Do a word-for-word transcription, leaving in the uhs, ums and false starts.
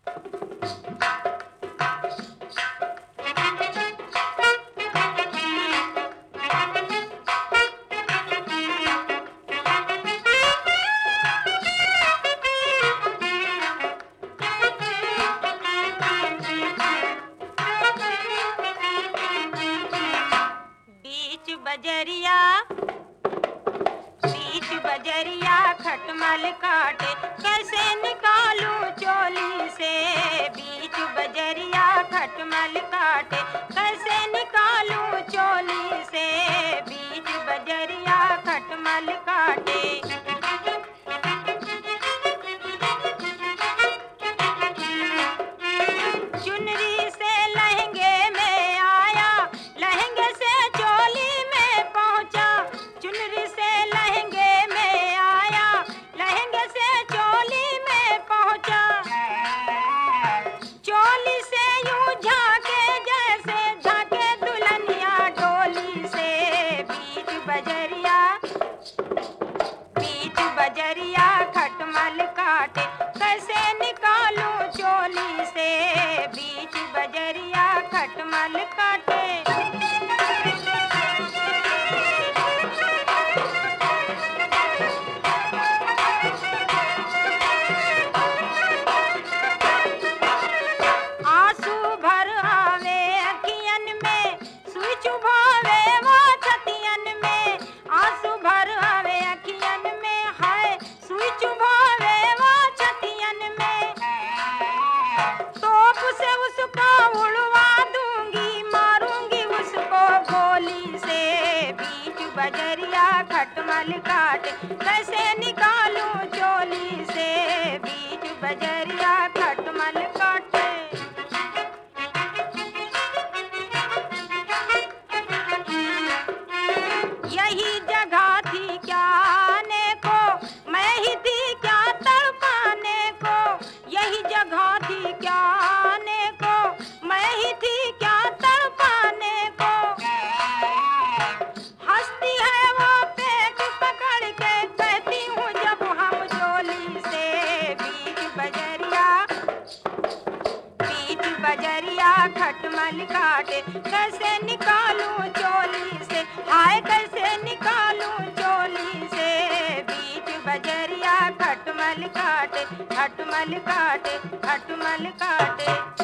बीच बजरिया बीच बजरिया खटमल काटे, कैसे निकालूं चोली से। बीच बजरिया खटमल काटे, कैसे निकालूं चोली से। बीच बजरिया खटमल काटे। चुनरी से लहंगे में आया, लहंगे से चोली में पहुंचा। चुनरी से लहंगे में आया, लहंगे से चोली में पहुंचा। चोली से यूं झांके जैसे झांके दुल्हनिया डोली से। बीच बजरिया बीच बजरिया खटमल काटे, कैसे निकालूं चोली से। बीच बजरिया खटमल काटे। आंसू भर आवे अखियन में, सुई चुभावे वो छतियन में। आंसू भर आवे अखियन में, हाय सुई चुभावे वो छतियन में। तोप से उसको उड़वा दूंगी, मारूंगी उसको गोली से। बीच बजरिया खटमल काटे, कैसे निकालूं चोली से। बीच बजरिया खटमल काटे। यही जगह थी क्या आने को, मैं ही थी क्या तड़पाने को। यही जगह थी क्या आने को, मैं ही थी क्या तड़पाने को। हंसती है वो पेट पकड़ के, कहती हूँ जब हम चोली से। बीच बजरिया बीच बजरिया खटमल काटे, कैसे निकालूं चोली से। हाय कैसे निकालूं चोली से। बीच बजरिया खटमल काटे, खटमल काटे, खटमल काटे।